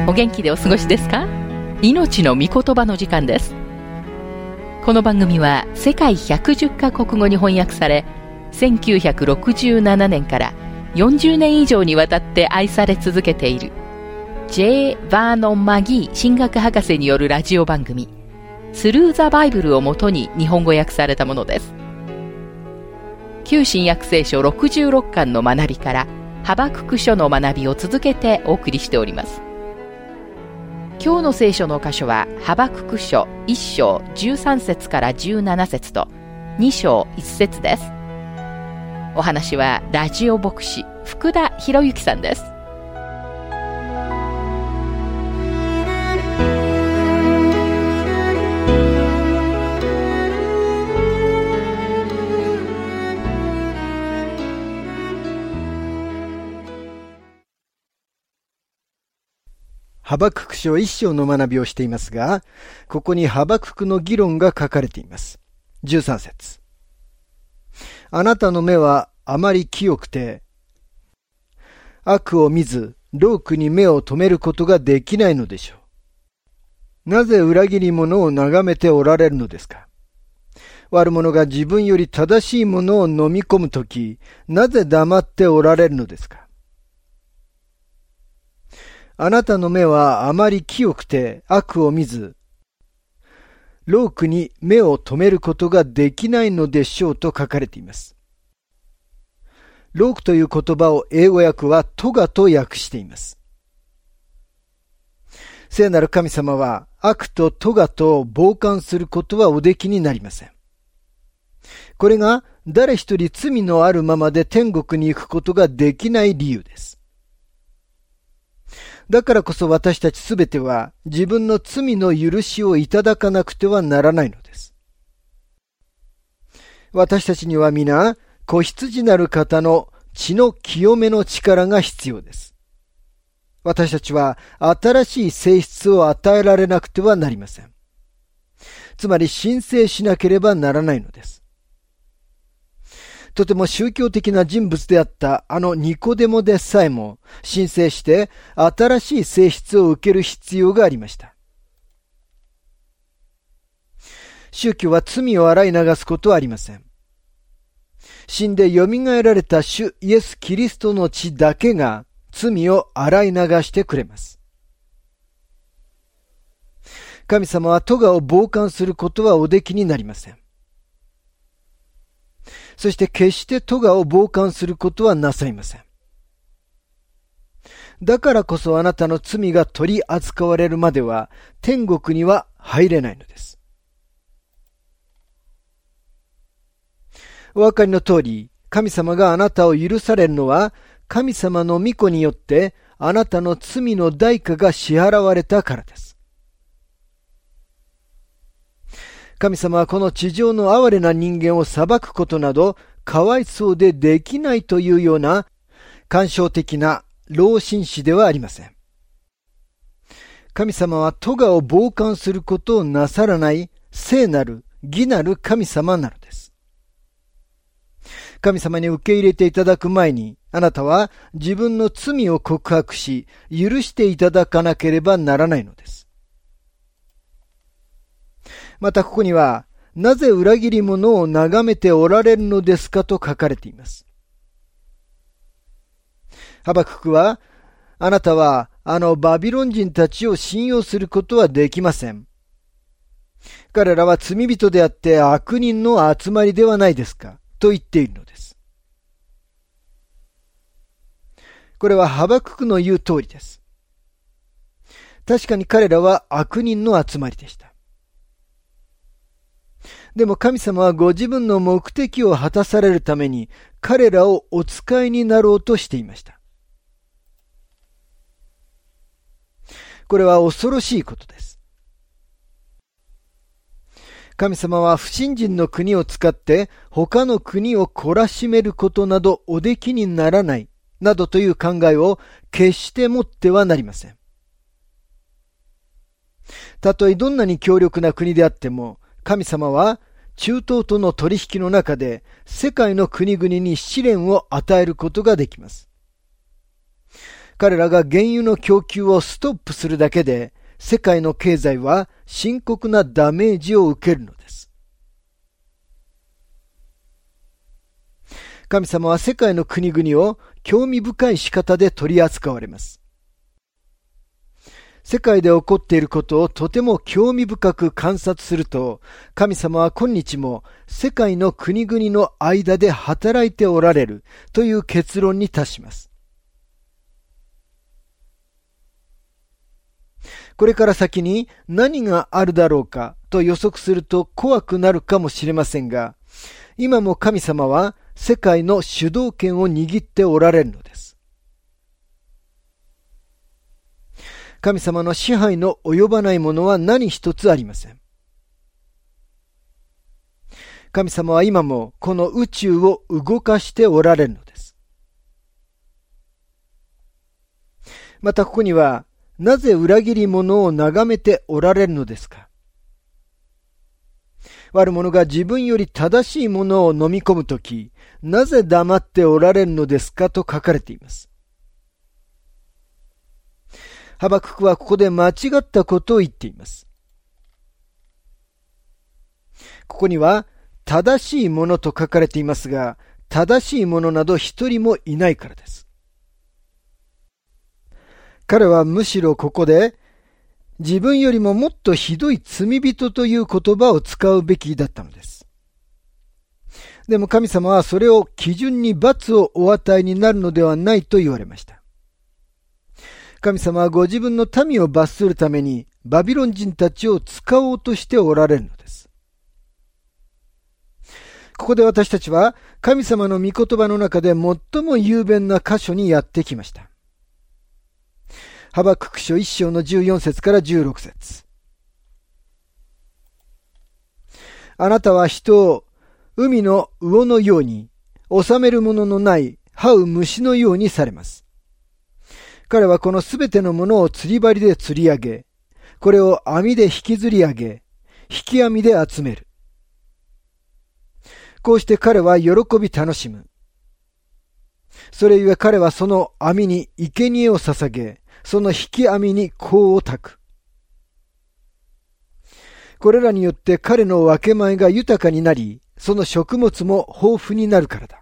お元気でお過ごしですか？命の御言葉の時間です。この番組は世界110カ国語に翻訳され、1967年から40年以上にわたって愛され続けている J. バーノン・マギー神学博士によるラジオ番組スルー・ザ・バイブルをもとに日本語訳されたものです。旧新約聖書66巻の学びからハバクク書の学びを続けてお送りしております。今日の聖書の箇所はハバクク書1章13節から17節と2章1節です。お話はラジオ牧師福田博之さんです。 ハバクク書1章の学びをしていますが、ここにハバククの議論が書かれています。13節。あなたの目はあまり清くて、悪を見ず、労苦に目を留めることができないのでしょう。なぜ裏切り者を眺めておられるのですか？悪者が自分より正しいものを飲み込むとき、なぜ黙っておられるのですか？あなたの目はあまり清くて悪を見ず、労苦に目を留めることができないのでしょうと書かれています。労苦という言葉を英語訳はトガと訳しています。聖なる神様は悪とトガと傍観することはおできになりません。これが誰一人罪のあるままで天国に行くことができない理由です。だからこそ私たちすべては自分の罪の許しをいただかなくてはならないのです。私たちには皆、子羊なる方の血の清めの力が必要です。私たちは新しい性質を与えられなくてはなりません。つまり申請しなければならないのです。とても宗教的な人物であったニコデモでさえも申請して新しい性質を受ける必要がありました。宗教は罪を洗い流すことはありません。死んで蘇られた主イエス・キリストの血だけが罪を洗い流してくれます。神様は咎を傍観することはおできになりません。そして決して咎を傍観することはなさいません。だからこそあなたの罪が取り扱われるまでは天国には入れないのです。お分かりの通り、神様があなたを許されるのは神様の御子によってあなたの罪の代価が支払われたからです。神様はこの地上の哀れな人間を裁くことなどかわいそうでできないというような感傷的な老紳士ではありません。神様は咎を傍観することをなさらない聖なる義なる神様なのです。神様に受け入れていただく前にあなたは自分の罪を告白し許していただかなければならないのです。またここには、なぜ裏切り者を眺めておられるのですかと書かれています。ハバククは、あなたはバビロン人たちを信用することはできません。彼らは罪人であって悪人の集まりではないですかと言っているのです。これはハバククの言う通りです。確かに彼らは悪人の集まりでした。でも神様はご自分の目的を果たされるために彼らをお使いになろうとしていました。これは恐ろしいことです。神様は不信心の国を使って他の国を懲らしめることなどおできにならないなどという考えを決して持ってはなりません。たとえどんなに強力な国であっても神様は中東との取引の中で世界の国々に試練を与えることができます。 彼らが原油の供給をストップするだけで、世界の経済は深刻なダメージを受けるのです。神様は世界の国々を興味深い仕方で取り扱われます。世界で起こっていることをとても興味深く観察すると、神様は今日も世界の国々の間で働いておられるという結論に達します。これから先に何があるだろうかと予測すると怖くなるかもしれませんが、今も神様は世界の主導権を握っておられるのです。神様の支配の及ばないものは何一つありません。神様は今もこの宇宙を動かしておられるのです。またここには、なぜ裏切り者を眺めておられるのですか。悪者が自分より正しいものを飲み込むとき、なぜ黙っておられるのですかと書かれています。ハバククはここで間違ったことを言っています。ここには正しいものと書かれていますが、正しいものなど一人もいないからです。彼はむしろここで自分よりももっとひどい罪人という言葉を使うべきだったのです。でも神様はそれを基準に罰をお与えになるのではないと言われました。神様はご自分の民を罰するためにバビロン人たちを使おうとしておられるのです。ここで私たちは神様の御言葉の中で最も雄弁な箇所にやってきました。ハバクク書1章の14節から16節。あなたは人を海の魚のように、収めるもののない這う虫のようにされます。彼はこのすべてのものを釣り針で釣り上げ、これを網で引きずり上げ、引き網で集める。こうして彼は喜び楽しむ。それゆえ彼はその網に生贄を捧げ、その引き網に香を焚く。これらによって彼の分け前が豊かになり、その食物も豊富になるからだ。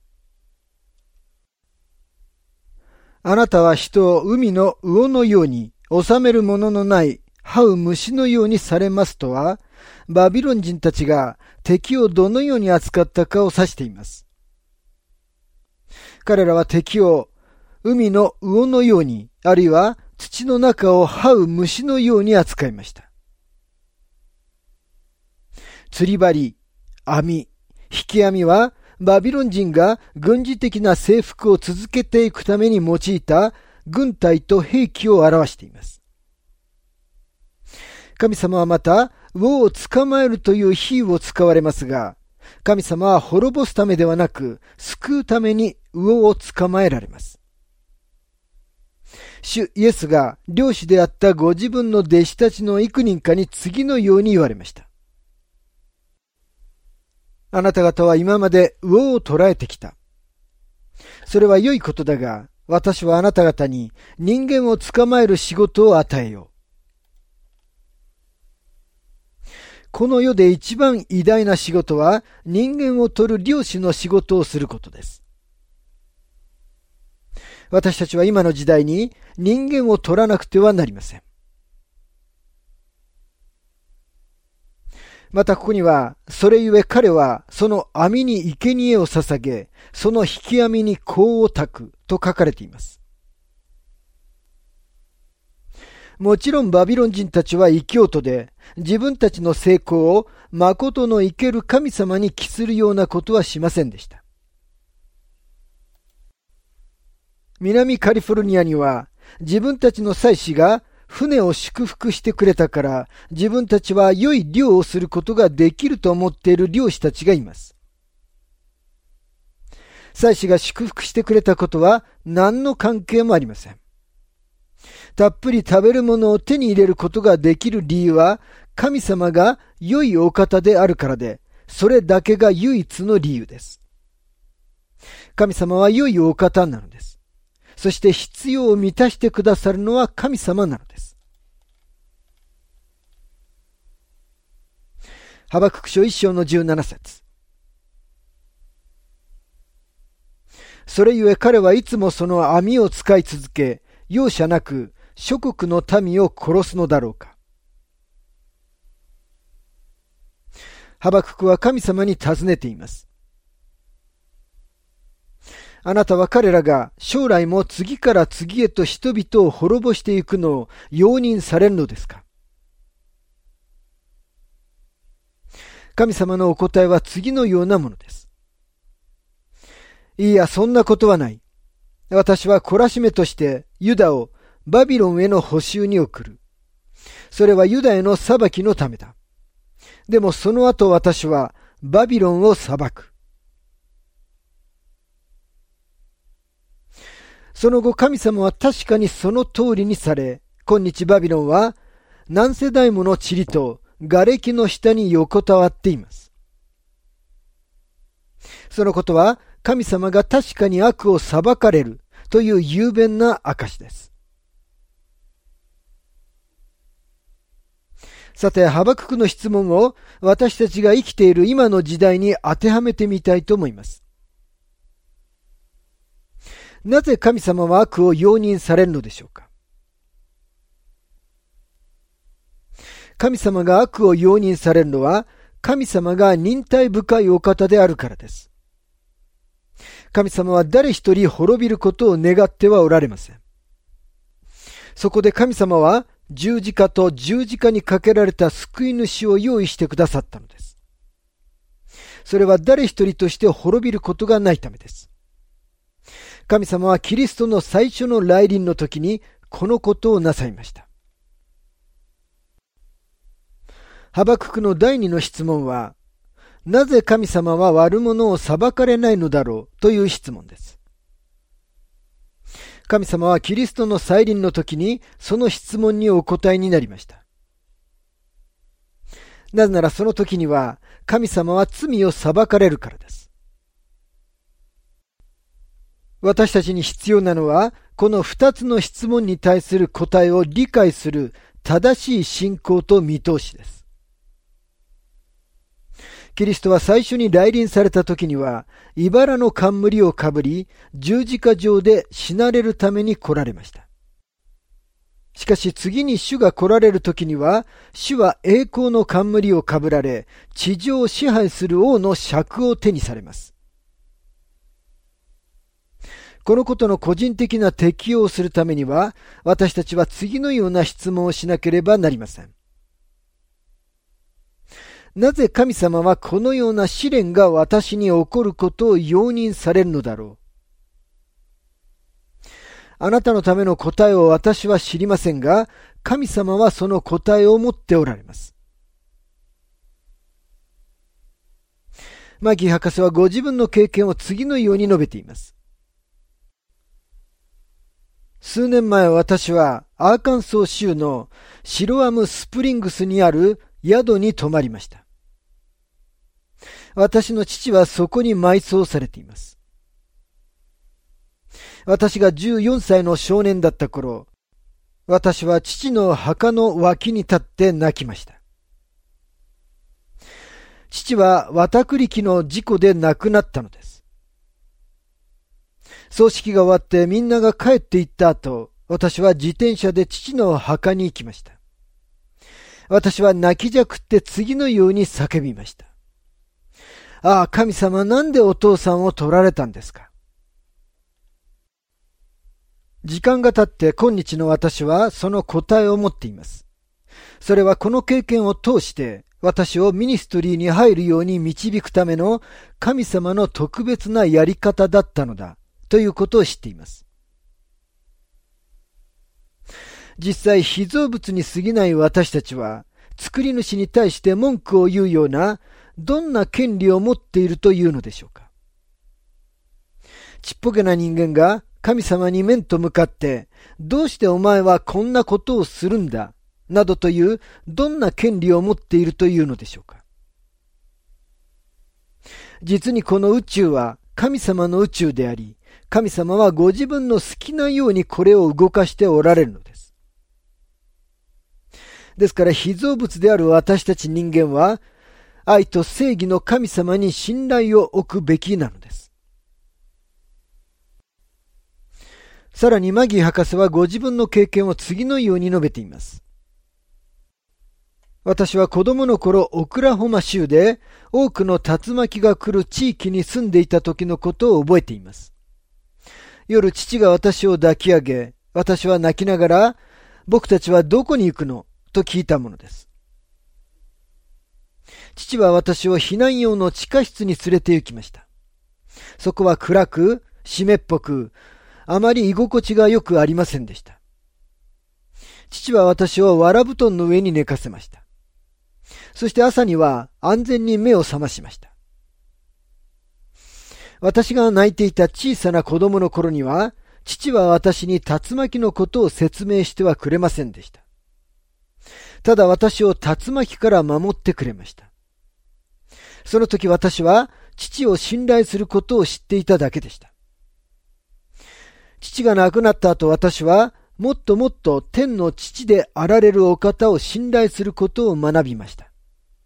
あなたは人を海の魚のように、収めるもののない這う虫のようにされますとは、バビロン人たちが敵をどのように扱ったかを指しています。彼らは敵を海の魚のように、あるいは土の中を這う虫のように扱いました。釣り針、網、引き網はバビロン人が軍事的な征服を続けていくために用いた軍隊と兵器を表しています。神様はまた魚を捕まえるという比喩を使われますが、神様は滅ぼすためではなく救うために魚を捕まえられます。主イエスが漁師であったご自分の弟子たちの幾人かに次のように言われました。あなた方は今まで魚を捕らえてきた。それは良いことだが、私はあなた方に人間を捕まえる仕事を与えよう。この世で一番偉大な仕事は人間を取る漁師の仕事をすることです。私たちは今の時代に人間を取らなくてはなりません。またここには、それゆえ彼はその網に生贄を捧げ、その引き網に香を焚くと書かれています。もちろんバビロン人たちは異教徒で、自分たちの成功を誠の生ける神様に帰するようなことはしませんでした。南カリフォルニアには自分たちの祭司が船を祝福してくれたから自分たちは良い漁をすることができると思っている漁師たちがいます。祭司が祝福してくれたことは何の関係もありません。たっぷり食べるものを手に入れることができる理由は神様が良いお方であるからで、それだけが唯一の理由です。神様は良いお方なのです。 そして必要を満たしてくださるのは神様なのです。ハバクク書1章の17節。それゆえ彼はいつもその網を使い続け、容赦なく諸国の民を殺すのだろうか。ハバククは神様に尋ねています。あなたは彼らが将来も次から次へと人々を滅ぼしていくのを容認されるのですか。神様のお答えは次のようなものです。いや、そんなことはない。私は懲らしめとしてユダをバビロンへの捕囚に送る。それはユダへの裁きのためだ。でもその後私はバビロンを裁く。その後神様は確かにその通りにされ、今日バビロンは何世代もの塵と瓦礫の下に横たわっています。そのことは神様が確かに悪を裁かれるという雄弁な証です。さて、ハバククの質問を私たちが生きている今の時代に当てはめてみたいと思います。なぜ神様は悪を容認されるのでしょうか。神様が悪を容認されるのは、神様が忍耐深いお方であるからです。神様は誰一人滅びることを願ってはおられません。そこで神様は十字架と十字架にかけられた救い主を用意してくださったのです。それは誰一人として滅びることがないためです。神様はキリストの最初の来臨の時にこのことをなさいました。ハバククの第二の質問は、なぜ神様は悪者を裁かれないのだろうという質問です。神様はキリストの再臨の時にその質問にお答えになりました。なぜならその時には神様は罪を裁かれるからです。私たちに必要なのはこの二つの質問に対する答えを理解する正しい信仰と見通しです。キリストは最初に来臨された時には、茨の冠をかぶり、十字架上で死なれるために来られました。しかし次に主が来られる時には、主は栄光の冠をかぶられ、地上を支配する王の爵を手にされます。このことの個人的な適用をするためには、私たちは次のような質問をしなければなりません。なぜ神様はこのような試練が私に起こることを容認されるのだろう。あなたのための答えを私は知りませんが、神様はその答えを持っておられます。マギー博士はご自分の経験を次のように述べています。数年前私はアーカンソー州のシロアムスプリングスにある宿に泊まりました。私の父はそこに埋葬されています。私が14歳の少年だった頃、私は父の墓の脇に立って泣きました。父は綿栗木の事故で亡くなったのです。葬式が終わってみんなが帰って行った後、私は自転車で父の墓に行きました。私は泣きじゃくって次のように叫びました。ああ、神様、なんでお父さんを取られたんですか。時間が経って今日の私はその答えを持っています。それはこの経験を通して私をミニストリーに入るように導くための神様の特別なやり方だったのだということを知っています。実際被造物に過ぎない私たちは作り主に対して文句を言うようなどんな権利を持っているというのでしょうか。ちっぽけな人間が神様に面と向かって、どうしてお前はこんなことをするんだ、などというどんな権利を持っているというのでしょうか。実にこの宇宙は神様の宇宙であり、 神様はご自分の好きなようにこれを動かしておられるのです。ですから被造物である私たち人間は、愛と正義の神様に信頼を置くべきなのです。さらにマギー博士はご自分の経験を次のように述べています。私は子供の頃、オクラホマ州で多くの竜巻が来る地域に住んでいた時のことを覚えています。夜、父が私を抱き上げ、私は泣きながら、僕たちはどこに行くのと聞いたものです。父は私を避難用の地下室に連れて行きました。そこは暗く、湿っぽく、あまり居心地がよくありませんでした。父は私を藁布団の上に寝かせました。そして朝には安全に目を覚ましました。私が泣いていた小さな子供の頃には、父は私に竜巻のことを説明してはくれませんでした。ただ私を竜巻から守ってくれました。その時私は父を信頼することを知っていただけでした。父が亡くなった後、私はもっともっと天の父であられるお方を信頼することを学びました。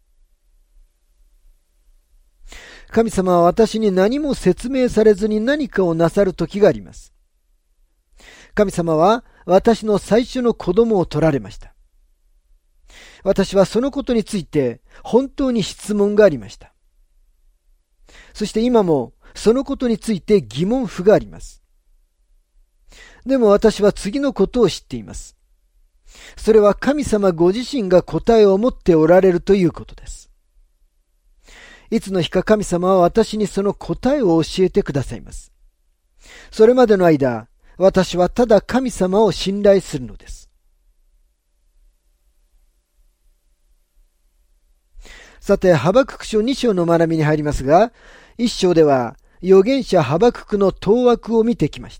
神様は私に何も説明されずに何かをなさる時があります。神様は私の最初の子供を取られました。私はそのことについて本当に質問がありました。そして今もそのことについて疑問符があります。でも私は次のことを知っています。それは神様ご自身が答えを持っておられるということです。いつの日か神様は私にその答えを教えてくださいます。それまでの間、私はただ神様を信頼するのです。さて、ハバクク書2章の学びに入りますが、1章では預言者ハバククの当惑を見てきました。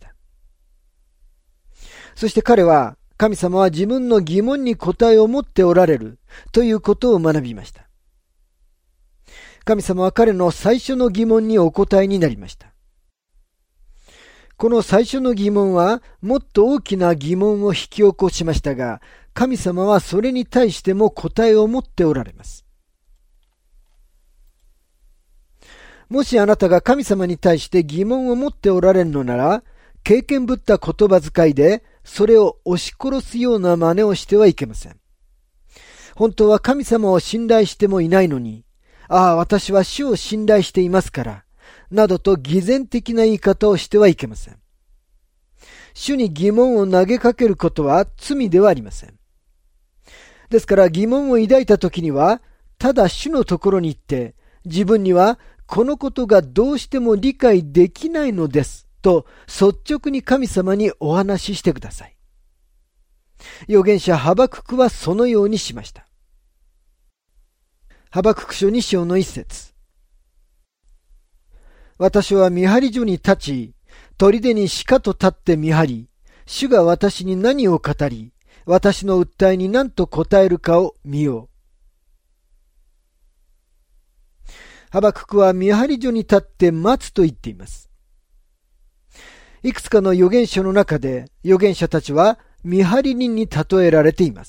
そして彼は、神様は自分の疑問に答えを持っておられるということを学びました。神様は彼の最初の疑問にお答えになりました。この最初の疑問はもっと大きな疑問を引き起こしましたが、神様はそれに対しても答えを持っておられます。もしあなたが神様に対して疑問を持っておられるのなら、経験ぶった言葉遣いでそれを押し殺すような真似をしてはいけません。本当は神様を信頼してもいないのに、私は主を信頼していますから、などと偽善的な言い方をしてはいけません。主に疑問を投げかけることは罪ではありません。ですから疑問を抱いたときには、ただ主のところに行って、自分にはこのことがどうしても理解できないのですと率直に神様にお話ししてください。預言者ハバククはそのようにしました。ハバクク書2章の1節。私は見張り所に立ち、砦にしかと立って見張り、主が私に何を語り、私の訴えに何と答えるかを見よう。ハバククは見張り所に立って待つと言っています。いくつかの預言書の中で預言者たちは見張り人に例えられています。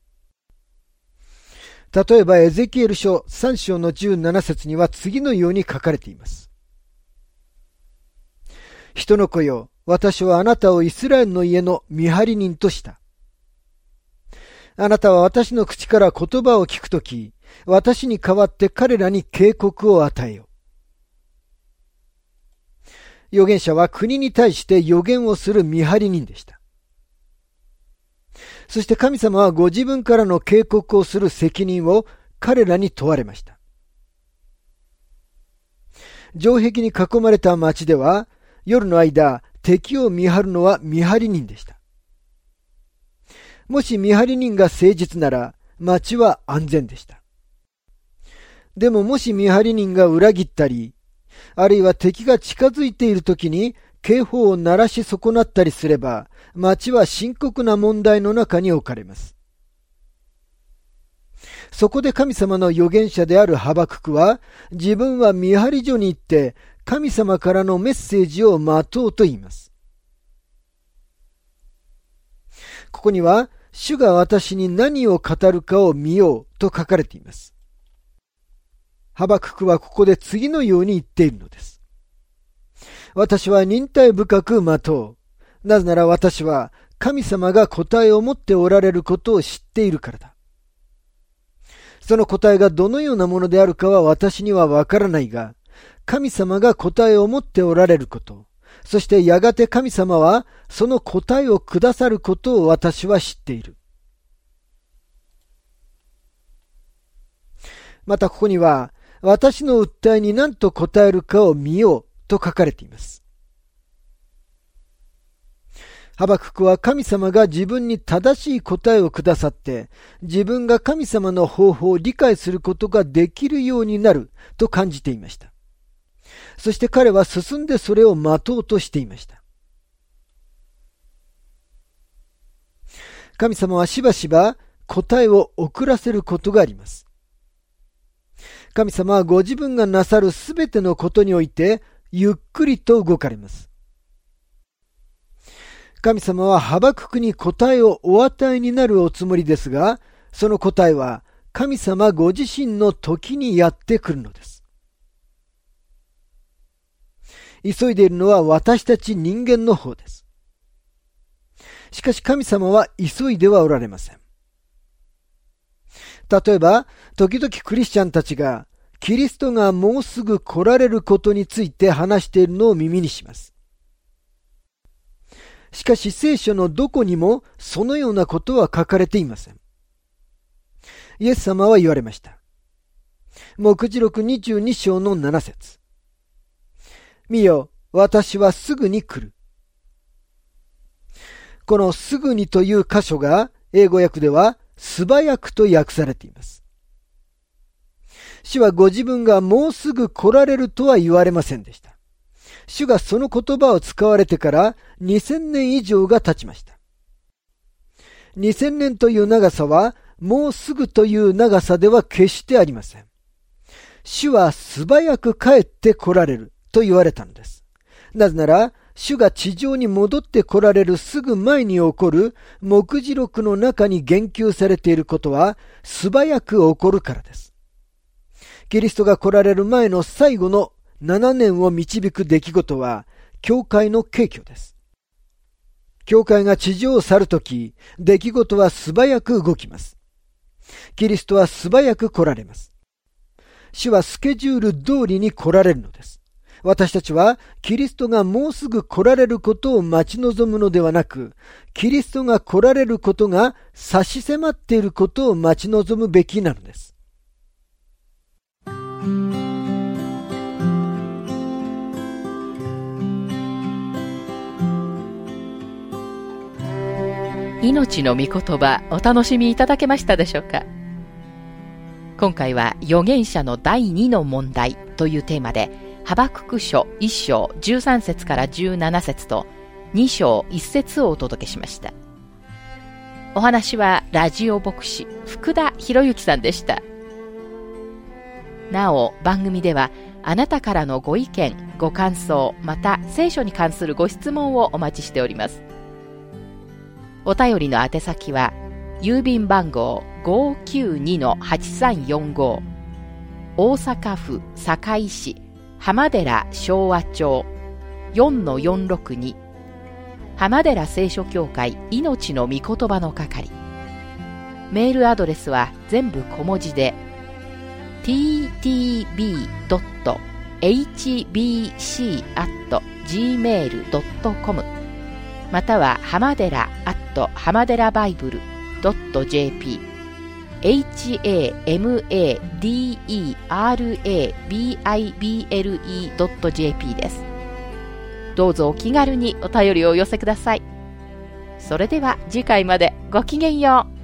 例えばエゼキエル書3章の17節には次のように書かれています。人の子よ、私はあなたをイスラエルの家の見張り人とした。あなたは私の口から言葉を聞くとき、私に代わって彼らに警告を与えよ。預言者は国に対して預言をする見張り人でした。そして神様はご自分からの警告をする責任を彼らに問われました。城壁に囲まれた町では、夜の間、敵を見張るのは見張り人でした。もし見張り人が誠実なら、町は安全でした。でももし見張り人が裏切ったり、あるいは敵が近づいているときに警報を鳴らし損なったりすれば、町は深刻な問題の中に置かれます。そこで神様の預言者であるハバククは、自分は見張り所に行って神様からのメッセージを待とうと言います。ここには、主が私に何を語るかを見ようと書かれています。ハバククはここで次のように言っているのです。私は忍耐深く待とう。なぜなら私は神様が答えを持っておられることを知っているからだ。その答えがどのようなものであるかは私にはわからないが、神様が答えを持っておられること、そしてやがて神様はその答えをくださることを私は知っている。またここには、私の訴えに何と答えるかを見ようと書かれています。ハバククは神様が自分に正しい答えをくださって、自分が神様の方法を理解することができるようになると感じていました。そして彼は進んでそれを待とうとしていました。神様はしばしば答えを遅らせることがあります。神様はご自分がなさるすべてのことにおいてゆっくりと動かれます。神様はハバククに答えをお与えになるおつもりですが、その答えは神様ご自身の時にやってくるのです。急いでいるのは私たち人間の方です。しかし神様は急いではおられません。例えば、時々クリスチャンたちがキリストがもうすぐ来られることについて話しているのを耳にします。しかし聖書のどこにもそのようなことは書かれていません。イエス様は言われました。黙示録22章の7節。見よ、私はすぐに来る。このすぐにという箇所が英語訳では素早くと訳されています。主はご自分がもうすぐ来られるとは言われませんでした。主がその言葉を使われてから2000年以上が経ちました。2000年という長さはもうすぐという長さでは決してありません。主は素早く帰って来られると言われたのです。なぜなら、主が地上に戻って来られるすぐ前に起こる黙示録の中に言及されていることは素早く起こるからです。キリストが来られる前の最後の7年を導く出来事は教会の景況です。教会が地上を去るとき、出来事は素早く動きます。キリストは素早く来られます。主はスケジュール通りに来られるのです。私たちはキリストがもうすぐ来られることを待ち望むのではなく、キリストが来られることが差し迫っていることを待ち望むべきなのです。 命の御言葉、お楽しみいただけましたでしょうか。今回は預言者の第2の問題というテーマで、ハバクク書1章13節から17節と2章1節をお届けしました。お話はラジオ牧師福田博之さんでした。なお番組ではあなたからのご意見ご感想また聖書に関するご質問をお待ちしております。お便りの宛先は郵便番号 592-8345 大阪府堺市浜寺昭和町 4-462 浜寺聖書協会命の御言葉の係。メールアドレスは全部小文字で ttb.hbc@gmail.com または浜寺浜寺バイブル .jp hamaderabible.jp です。どうぞお気軽にお便りをお寄せください。それでは次回までごきげんよう。